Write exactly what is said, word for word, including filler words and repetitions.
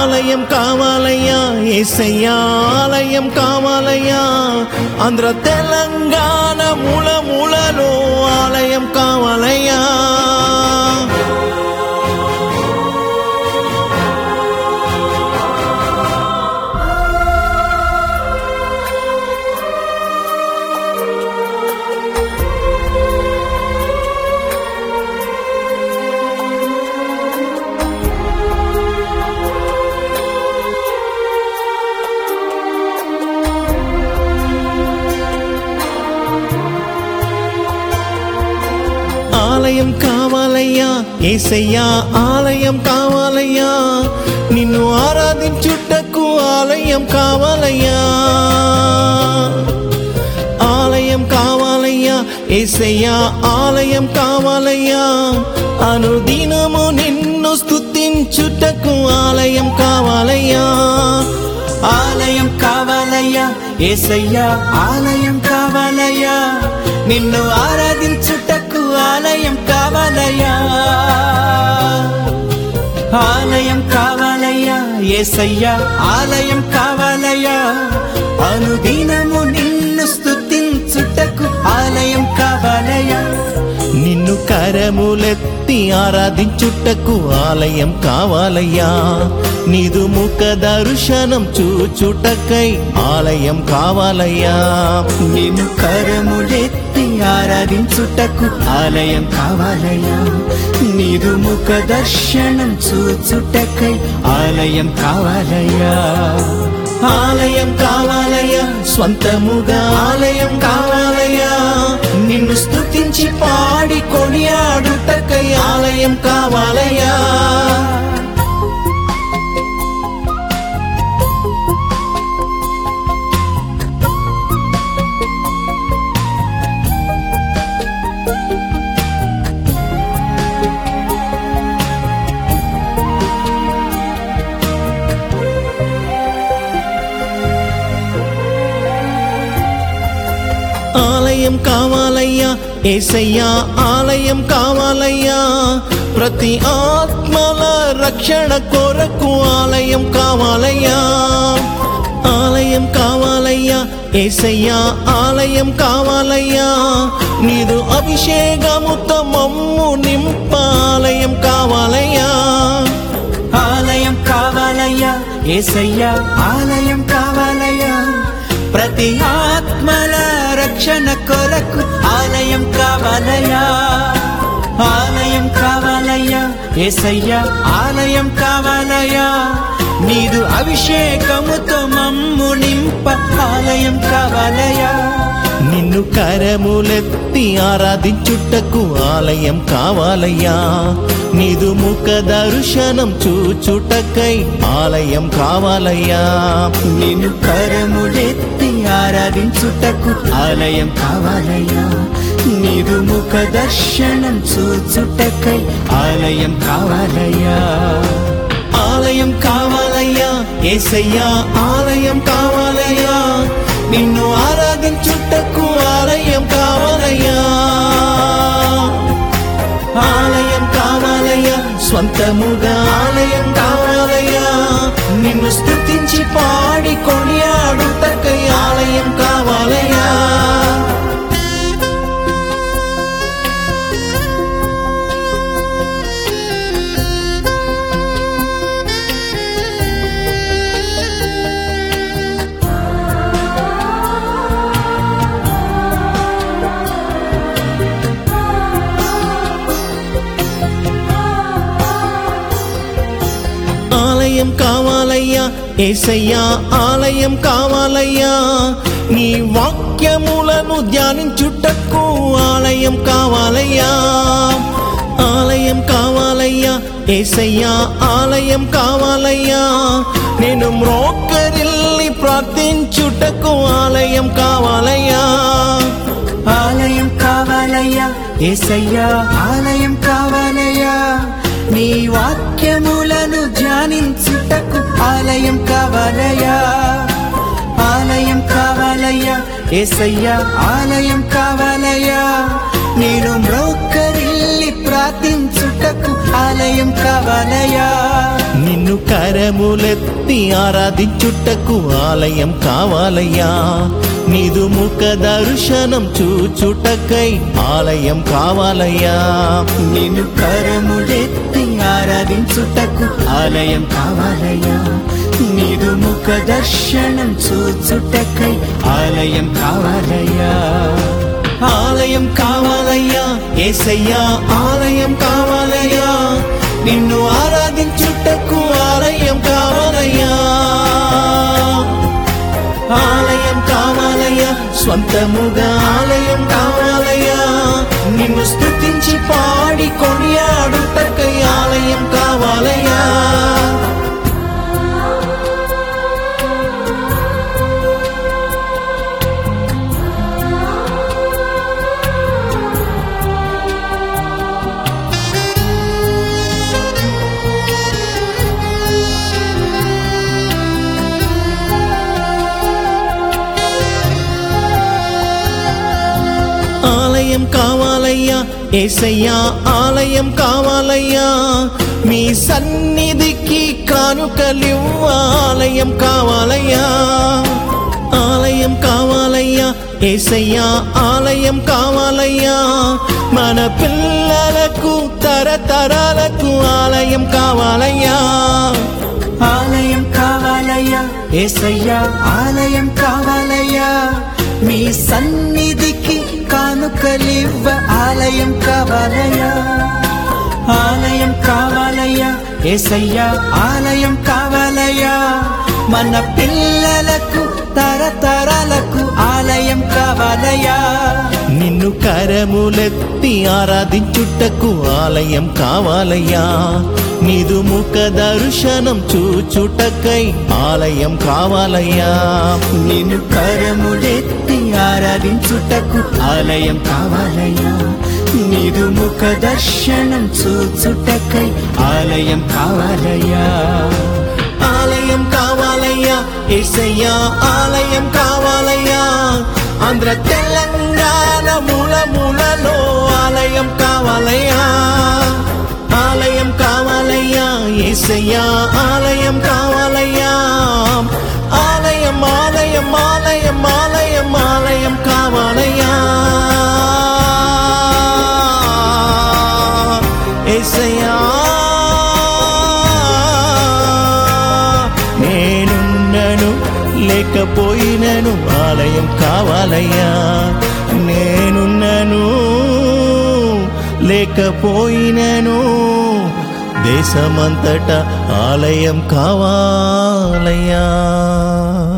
ఆలయం కావాలయ్యా యేసయ్యా ఆలయం కావాలయ్యా ఆంధ్ర తెలంగాణ మూల మూలలో ఆలయం కావాలయ్యా ఆలయం కావాలయ్యా యేసయ్యా ఆలయం కావాలయ్యా నిన్ను ఆరాధించుటకు ఆలయం కావాలయ్యా ఆలయం కావాలయ్యా యేసయ్యా ఆలయం కావాలయ్యా అనుదినము నిన్ను స్తుతించుటకు ఆలయం కావాలయ్యా ఆలయం కావాలయ్యా యేసయ్యా ఆలయం కావాలయ్యా నిన్ను ఆరాధించుటకు ఆలయం కావాలయ్యా ఆలయం కావాలయ్యా యేసయ్యా ఆలయం కావాలయ్యా అనుదినము నిన్ను స్తుతించుటకు ఆలయం కావాలయ్యా నిన్ను కరములెత్తి ఆరాధించుటకు ఆలయం కావాలయ్యా నీదు ముఖ దర్శనం చూచుటకై ఆలయం కావాలయ్యా నిన్ను కరములెత్తి ఆరాధించుటకు ఆలయం కావాలయ్యా నీదు ముఖ దర్శనం చూచుటకై ఆలయం కావాలయ్యా ఆలయం కావాలయ్యా స్వంతముగా ఆలయం కావాలయ్యా నిన్ను స్తుతించి పాడి కొనియాడుటకై ఆలయం కావాలయ్యా ఆలయం కావాలయ్యా యేసయ్యా ఆలయం కావాలయ్యా ప్రతి ఆత్మల రక్షణ కొరకు ఆలయం కావాలయ్యా ఆలయం కావాలయ్యా యేసయ్యా ఆలయం కావాలయ్యా నీదు అభిషేకముతో మమ్ము నింప ఆలయం కావాలయ్యా ఆలయం కావాలయ్యా యేసయ్యా ఆలయం కావాలయ్యా ప్రతి ఆత్మల రక్షణ కొరకు ఆలయం కావాలయ్యా ఆలయం కావాలయ్యా యేసయ్యా ఆలయం కావాలయ్యా నీదు అభిషేకముతో మమ్ము నింప ఆలయం కావాలయ్యా నిన్ను కరములెత్తి ఆరాధించుటకు ఆలయం కావాలయ్యా నీదు ముఖ దర్శనం చూచుటకై ఆలయం కావాలయ్యా నిన్ను కరములెత్తి ఆరాధించుటకు ఆలయం కావాలయ్యా నీదు ముఖ దర్శనం చూచుటకై ఆలయం కావాలయ్యా ఆలయం కావాలయ్యా యేసయ్యా ఆలయం కావాలయ్యా నిన్ను ఆరాధించుటకు ఆలయం కావాలయ్యా ఆలయం కావాలయ్యా స్వంతముగా ఆలయం కావాలయ్యా నిన్ను స్తుతించి పాడి కొనియాడుటకై ఆలయం కావాలయ్యా ఆలయం కావాలయ్యా యేసయ్యా ఆలయం కావాలయ్యా నీ వాక్యములను ధ్యానించుటకు ఆలయం కావాలయ్యా ఆలయం కావాలయ్యా యేసయ్యా ఆలయం కావాలయ్యా నేను మ్రోక్కరిల్లి ప్రార్థించుటకు ఆలయం కావాలయ్యా ఆలయం కావాలయ్యా యేసయ్యా ఆలయం కావాలయ్యా నీ వాక్యములను ధ్యానించుటకు ఆలయం కావాలయ్యా ఆలయం కావాలయ్యా యేసయ్యా ఆలయం కావాలయ్యా నేను మ్రోక్కరిల్లి ప్రార్థించుటకు ఆలయం కావాలయ్యా నిన్ను కరములెత్తి ఆరాధించుటకు ఆలయం కావాలయ్యా, నీదు ముఖ దర్శనం చూచుటకై ఆలయం కావాలయ్యా. నిన్ను కరములెత్తి ఆరాధించుటకు ఆలయం కావాలయ్యా, నీదు ముఖ దర్శనం చూచుటకై ఆలయం కావాలయ్యా. ఆలయం కావాలయ్యా యేసయ్యా, ఆలయం కావాలయ్యా, నిన్ను ఆరాధించుటకు ఆలయం కావాలయ్యా. ఆలయం కావాలయ్యా, స్వంతముగా ఆలయం కావాలయ్యా, నిన్ను స్తుతించి పాడి కొనియాడుటకై ఆలయం కావాలయ్యా. ఆలయం కావాలయ్యా యేసయ్యా, ఆలయం కావాలయ్యా, మీ సన్నిధికి కానుకలివ్వ ఆలయం కావాలయ్యా. ఆలయం కావాలయ్యా యేసయ్యా, ఆలయం కావాలయ్యా, మన పిల్లలకు తరతరాలకు ఆలయం కావాలయ్యా. ఆలయం కావాలయ్యా యేసయ్యా, ఆలయం కావాలయ్యా, మీ సన్నిధికి కానుకలివ్వ ఆలయం కావాలయ్యా. ఆలయం కావాలయ్యా యేసయ్యా, ఆలయం కావాలయ్యా, మన పిల్లలకు తరతరాలకు ఆలయం కావాలయ్యా. నిన్ను కరములెత్తి ఆరాధించుటకు ఆలయం కావాలయ్యా, నీదు ముఖ దర్శనం చూచుటకై ఆలయం కావాలయ్యా. నిన్ను కరములెత్తి ఆరాధించుటకు ఆలయం కావాలయ్యా, నీదు ముఖ దర్శనం చూచుటకై ఆలయం కావాలయ్యా. ఆలయం కావాలయ్యా యేసయ్యా, ఆలయం కావాలయ్యా, ఆంధ్ర తెలంగాణ మూల మూలలో ఆలయం కావాలయ్యా. ఆలయం కావాలయ్యా యేసయ్యా, ఆలయం కావాలయ్యా, ఆలయం ఆలయం ఆలయం ఆలయం ఆలయం కావాలయ్యా. యేసయ్యా నేనున్నను లేకపోయినను ఆలయం కావాలయ్యా, నేనున్నను లేకపోయినను దేశమంతటా ఆలయం కావాలయ్యా.